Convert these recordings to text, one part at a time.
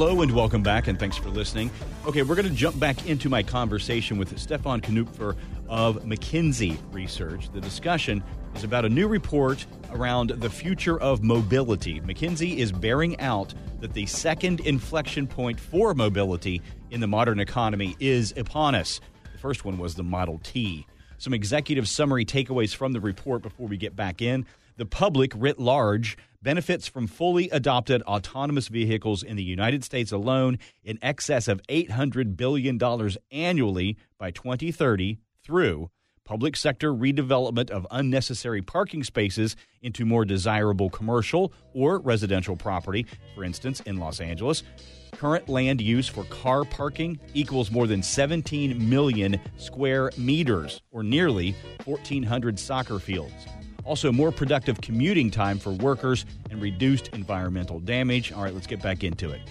Hello and welcome back, and thanks for listening. Okay, we're going to jump back into my conversation with Stefan Knupfer of McKinsey Research. The discussion is about a new report around the future of mobility. McKinsey is bearing out that the second inflection point for mobility in the modern economy is upon us. The first one was the Model T. Some executive summary takeaways from the report before we get back in. The public writ large benefits from fully adopted autonomous vehicles in the United States alone in excess of $800 billion annually by 2030 through public sector redevelopment of unnecessary parking spaces into more desirable commercial or residential property, for instance, in Los Angeles. Current land use for car parking equals more than 17 million square meters, or nearly 1,400 soccer fields. Also, more productive commuting time for workers and reduced environmental damage. All right, let's get back into it.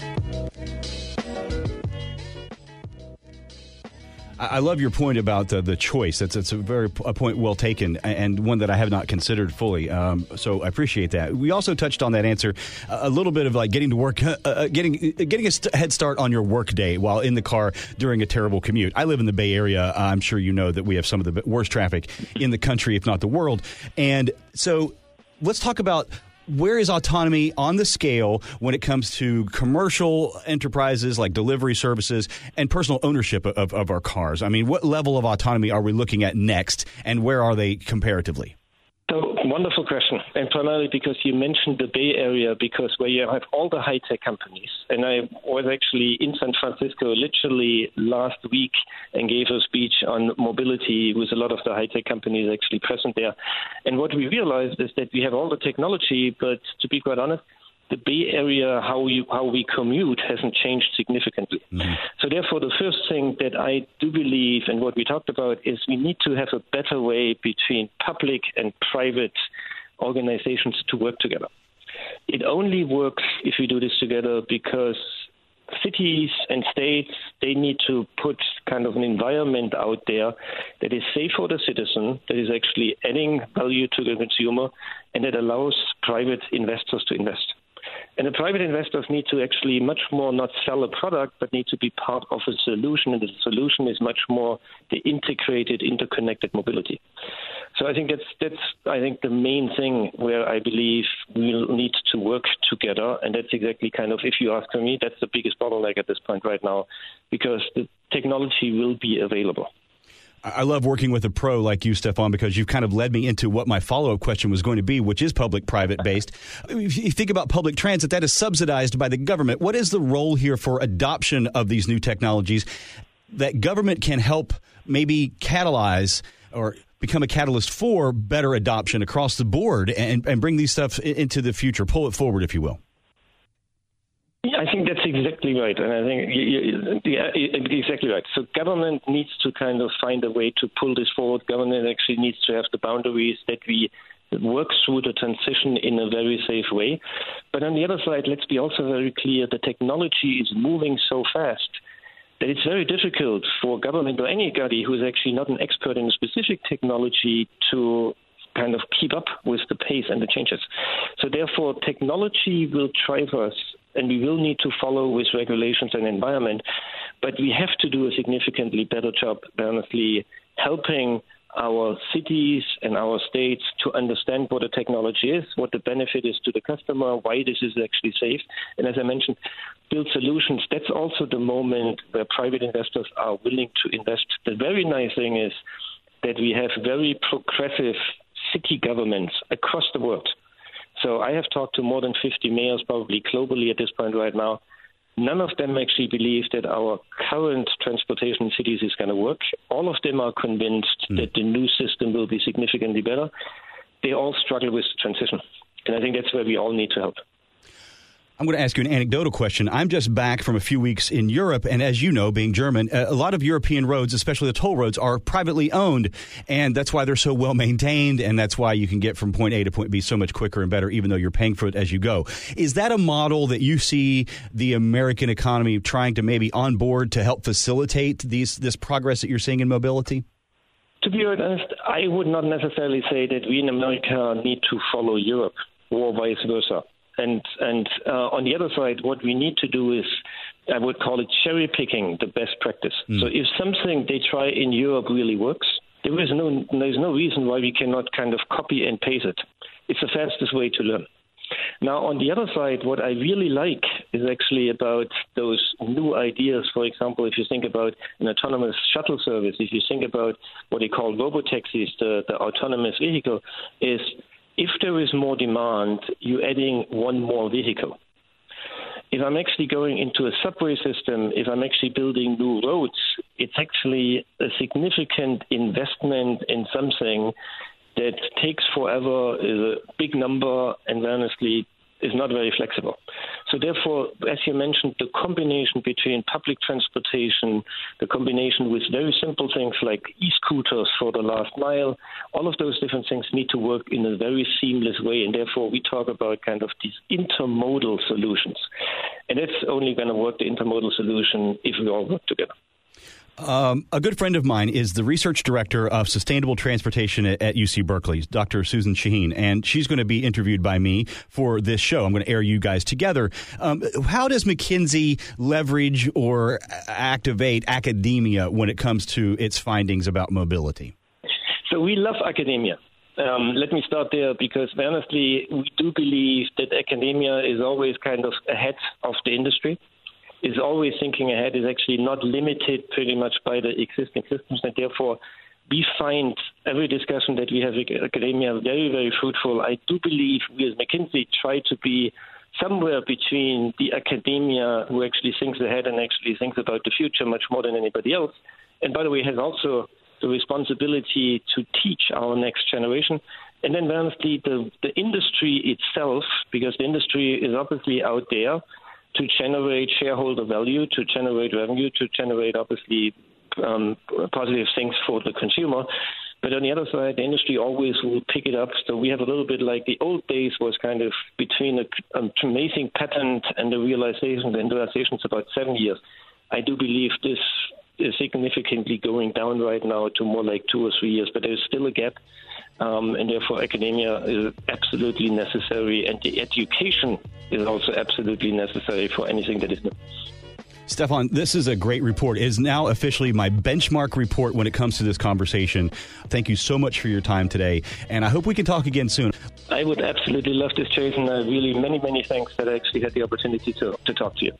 I love your point about the choice. It's a point well taken, and one that I have not considered fully. So I appreciate that. We also touched on that answer a little bit of like getting to work, getting a head start on your work day while in the car during a terrible commute. I live in the Bay Area. I'm sure you know that we have some of the worst traffic in the country, if not the world. And so let's talk about where is autonomy on the scale when it comes to commercial enterprises like delivery services and personal ownership of our cars? I mean, what level of autonomy are we looking at next, and where are they comparatively? So, wonderful question, and primarily because you mentioned the Bay Area, because where you have all the high-tech companies, and I was actually in San Francisco literally last week and gave a speech on mobility with a lot of the high-tech companies actually present there. And what we realized is that we have all the technology, but to be quite honest, the Bay Area, how we commute hasn't changed significantly. Mm-hmm. So therefore, the first thing that I do believe, and what we talked about, is we need to have a better way between public and private organizations to work together. It only works if we do this together because cities and states, they need to put kind of an environment out there that is safe for the citizen, that is actually adding value to the consumer, and that allows private investors to invest. And the private investors need to actually much more not sell a product, but need to be part of a solution. And the solution is much more the integrated, interconnected mobility. So I think that's the main thing where I believe we'll need to work together. And that's exactly kind of, if you ask me, that's the biggest bottleneck at this point right now, because the technology will be available. I love working with a pro like you, Stefan, because you've kind of led me into what my follow-up question was going to be, which is public-private based. If you think about public transit, that is subsidized by the government. What is the role here for adoption of these new technologies that government can help maybe catalyze or become a catalyst for better adoption across the board and bring these stuff into the future, pull it forward, if you will? I think that's exactly right, and I think exactly right. So government needs to kind of find a way to pull this forward. Government actually needs to have the boundaries that we work through the transition in a very safe way. But on the other side, let's be also very clear, the technology is moving so fast that it's very difficult for government or anybody who is actually not an expert in a specific technology to kind of keep up with the pace and the changes. So therefore, technology will drive us, and we will need to follow with regulations and environment, but we have to do a significantly better job, honestly, helping our cities and our states to understand what the technology is, what the benefit is to the customer, why this is actually safe. And as I mentioned, build solutions. That's also the moment where private investors are willing to invest. The very nice thing is that we have very progressive city governments across the world. So I have talked to more than 50 mayors, probably globally at this point right now. None of them actually believe that our current transportation in cities is going to work. All of them are convinced that the new system will be significantly better. They all struggle with the transition. And I think that's where we all need to help. I'm going to ask you an anecdotal question. I'm just back from a few weeks in Europe, and as you know, being German, a lot of European roads, especially the toll roads, are privately owned, and that's why they're so well maintained, and that's why you can get from point A to point B so much quicker and better, even though you're paying for it as you go. Is that a model that you see the American economy trying to maybe onboard to help facilitate this progress that you're seeing in mobility? To be honest, I would not necessarily say that we in America need to follow Europe or vice versa. And on the other side, what we need to do is, I would call it cherry picking the best practice. So if something they try in Europe really works, there's no reason why we cannot kind of copy and paste it. It's the fastest way to learn. Now, on the other side, what I really like is actually about those new ideas. For example, if you think about an autonomous shuttle service, if you think about what they call robotaxis, the autonomous vehicle, is if there is more demand, you're adding one more vehicle. If I'm actually going into a subway system, if I'm actually building new roads, it's actually a significant investment in something that takes forever, is a big number, and honestly is not very flexible. So therefore, as you mentioned, the combination between public transportation, the combination with very simple things like e-scooters for the last mile, all of those different things need to work in a very seamless way. And therefore, we talk about kind of these intermodal solutions. And it's only going to work, the intermodal solution, if we all work together. A good friend of mine is the research director of sustainable transportation at UC Berkeley, Dr. Susan Shaheen, and she's going to be interviewed by me for this show. I'm going to air you guys together. How does McKinsey leverage or activate academia when it comes to its findings about mobility? So we love academia. Let me start there because, honestly, we do believe that academia is always kind of ahead of the industry. Is always thinking ahead, is actually not limited pretty much by the existing systems, and therefore we find every discussion that we have with academia very, very fruitful. I do believe we as McKinsey try to be somewhere between the academia who actually thinks ahead and actually thinks about the future much more than anybody else, and by the way has also the responsibility to teach our next generation. And then honestly, the industry itself, because the industry is obviously out there to generate shareholder value, to generate revenue, to generate, obviously, positive things for the consumer. But on the other side, the industry always will pick it up. So we have a little bit like the old days was kind of between an amazing patent and the realization, the industrialization is about 7 years. I do believe this is significantly going down right now to more like 2 or 3 years, but there's still a gap. And therefore, academia is absolutely necessary, and the education is also absolutely necessary for anything that is new. Stefan, this is a great report. It is now officially my benchmark report when it comes to this conversation. Thank you so much for your time today, and I hope we can talk again soon. I would absolutely love this, Jason. Really, many, many thanks that I actually had the opportunity to talk to you.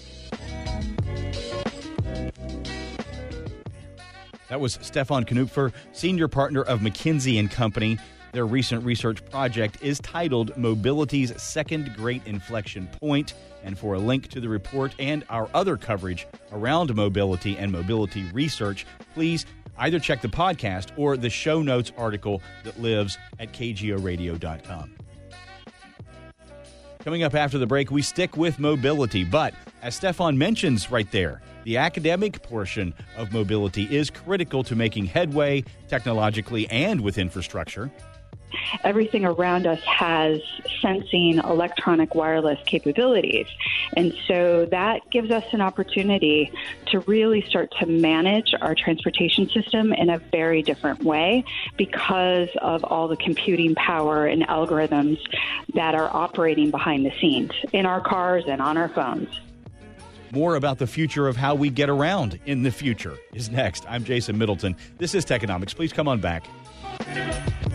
That was Stefan Knupfer, senior partner of McKinsey & Company. Their recent research project is titled Mobility's Second Great Inflection Point. And for a link to the report and our other coverage around mobility and mobility research, please either check the podcast or the show notes article that lives at kgoradio.com. Coming up after the break, we stick with mobility, but as Stefan mentions right there, the academic portion of mobility is critical to making headway technologically and with infrastructure. Everything around us has sensing electronic wireless capabilities. And so that gives us an opportunity to really start to manage our transportation system in a very different way because of all the computing power and algorithms that are operating behind the scenes in our cars and on our phones. More about the future of how we get around in the future is next. I'm Jason Middleton. This is Techonomics. Please come on back.